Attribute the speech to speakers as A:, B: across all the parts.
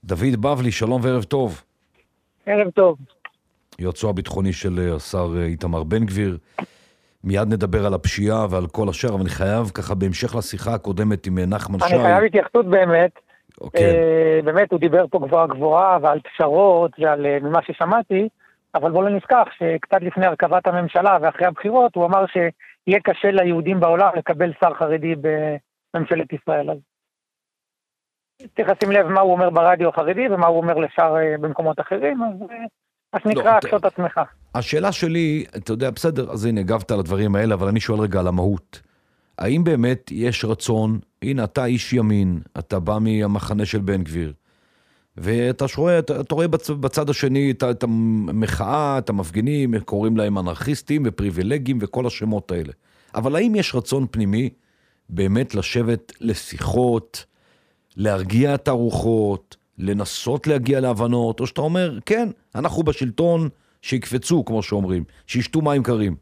A: דוד בבלי, שלום וערב טוב.
B: ערב טוב.
A: יועצו הביטחוני של השר איתמר בן גביר. מיד נדבר על הפשיעה ועל כל השאר, אבל אני חייב ככה בהמשך לשיחה הקודמת עם נחמן שי.
B: אני חייב התייחסות באמת.
A: אוקיי.
B: באמת הוא דיבר פה גבוהה גבוהה ועל פשרות ועל ממה ששמעתי, אבל בואו לא נשכח שקצת לפני הרכבת הממשלה ואחרי הבחירות הוא אמר שיהיה קשה ליהודים בעולם לקבל שר חרדי בממשלת ישראל. אז צריך לשים לב מה הוא אומר ברדיו החרדי ומה הוא אומר לשאר במקומות אחרים, אז נקרא הקשות עצמך.
A: השאלה שלי, אתה יודע, בסדר, אז הנה, הגבת על הדברים האלה, אבל אני שואל רגע על המהות. האם באמת יש רצון, הנה, אתה איש ימין, אתה בא מהמחנה של בן גביר, ואתה רואה בצד השני את המחאה, את המפגינים, קוראים להם אנרכיסטים ופריבילגים וכל השמות האלה. אבל האם יש רצון פנימי באמת לשבת לשיחות, להרגיע את הרוחות, לנסות להגיע להבנות, או שאתה אומר, כן, אנחנו בשלטון שיקפצו, כמו שאומרים, שישתו מים קרים?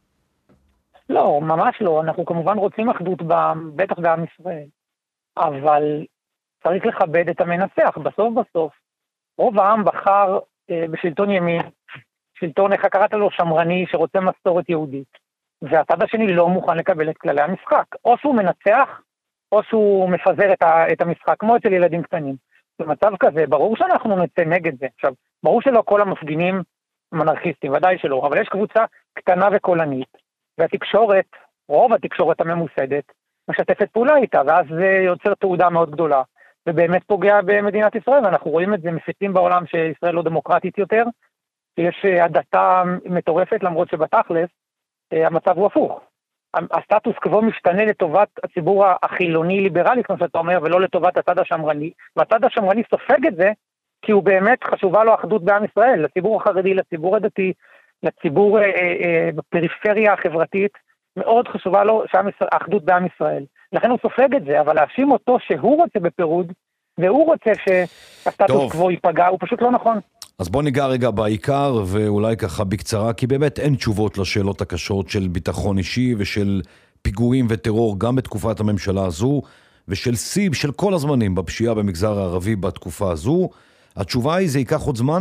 B: לא, ממש לא. אנחנו כמובן רוצים אחדות בטח בעם ישראל. אבל צריך לכבד את המנצח. בסוף, רוב העם בחר בשלטון ימין, שלטון, איך קראת לו, שמרני, שרוצה מסורת יהודית. והצד השני לא מוכן לקבל את כללי המשחק. או שהוא מנצח, או שהוא מפזר את המשחק, כמו אצל ילדים קטנים. במצב כזה, ברור שאנחנו נצא נגד זה. עכשיו, ברור שלא כל המפגינים הם אנרכיסטים, ודאי שלא, אבל יש קבוצה קטנה וקולנית, והתקשורת, רוב התקשורת הממוסדת, משתפת פעולה איתה, ואז זה יוצר תעודה מאוד גדולה, ובאמת פוגע במדינת ישראל, ואנחנו רואים את זה, מפיצים בעולם שישראל לא דמוקרטית יותר, שיש הדתה מטורפת, למרות שבתכלס, המצב הוא הפוך. הסטטוס קוו משתנה לטובת הציבור החילוני-ליברלי, כמו שאתה אומר, ולא לטובת הצד השמרני, והצד השמרני סופג את זה, כי הוא באמת חשובה לו אחדות בעם ישראל, לציבור החרדי, לציבור הדתי, לציבור בפריפריה החברתית, מאוד חשובה לו האחדות בעם ישראל. לכן הוא סופג את זה, אבל להאשים אותו שהוא רוצה בפירוד, והוא רוצה שהסטטוס קוו ייפגע, הוא פשוט לא נכון.
A: אז בוא ניגע רגע בעיקר, ואולי ככה בקצרה, כי באמת אין תשובות לשאלות הקשות של ביטחון אישי ושל פיגועים וטרור, גם בתקופת הממשלה הזו, ושל סיב של כל הזמנים בפשיעה במגזר הערבי בתקופה הזו. התשובה היא, זה ייקח עוד זמן?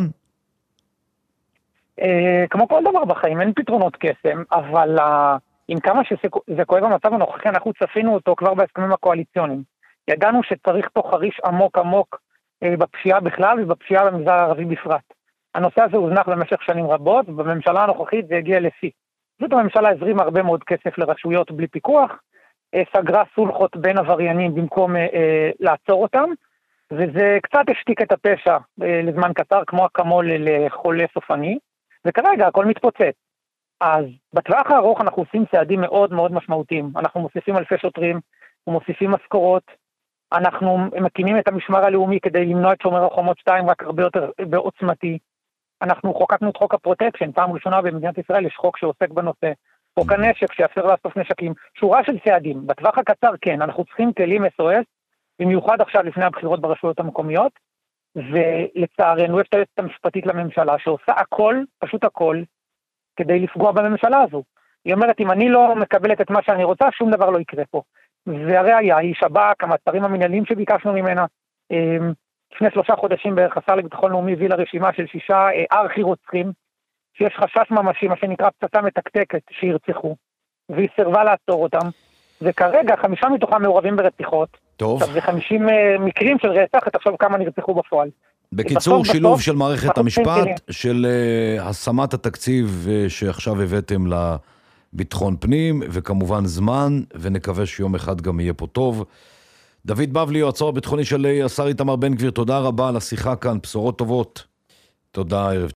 B: כמו כל דבר בחיים, אין פתרונות קסם, אבל עם כמה שזה כואב המצב הנוכחי, אנחנו צפינו אותו כבר בהסכמים הקואליציוניים. ידענו שצריך פה חריש עמוק עמוק בפשיעה בכלל ובפשיעה במגזר הערבי בפרט. הנושא הזה הוזנח במשך שנים רבות, ובממשלה הנוכחית זה הגיע לשיא. זאת הממשלה הזרימה הרבה מאוד כסף לרשויות בלי פיקוח, סגרה סולחות בין עבריינים במקום לעצור אותם, וזה קצת השתיק את הפשע לזמן קצר, כמו אקמול לחולה סופני, וכרגע הכל מתפוצץ. אז בטווח הארוך אנחנו עושים צעדים מאוד מאוד משמעותיים. אנחנו מוסיפים אלפי שוטרים, ומוסיפים משכורות, אנחנו מקימים את המשמר הלאומי כדי למנוע את שומר החומות 2 רק הרבה יותר בעוצמתי. אנחנו חוקקנו את חוק הפרוטקשן, פעם ראשונה במדינת ישראל יש חוק שעוסק בנושא. חוק הנשק שיאפשר לאסוף נשקים, שורה של צעדים. בטווח הקצר כן, אנחנו צריכים כלים SOS, במיוחד עכשיו לפני הבחירות ברשויות המקומיות, ולצערנו יש את היועצת המשפטית לממשלה שעושה הכל, פשוט הכל, כדי לפגוע בממשלה הזו. היא אומרת, אם אני לא מקבלת את מה שאני רוצה, שום דבר לא יקרה פה. והראיה היא שב"כ, המעצרים המנהליים שביקשנו ממנה, לפני 3 חודשים בערך השר לביטחון לאומי הביא לרשימה של 6 ארכי רוצחים, שיש חשש ממשי, מה שנקרא פצצה מתקתקת, שירצחו, והיא סירבה לעצור אותם, וכרגע 5 מתוכם מעורבים ברציחות,
A: טוב.
B: עכשיו זה 50 מקרים של רצח, תחשוב כמה נרצחו בפועל.
A: בקיצור, שילוב של מערכת המשפט, של השמת התקציב שעכשיו הבאתם לביטחון פנים, וכמובן זמן, ונקווה שיום אחד גם יהיה פה טוב. דוד בבלי, יועצו הביטחוני של השר איתמר בן גביר, תודה רבה על השיחה כאן, בשורות טובות. תודה, ערב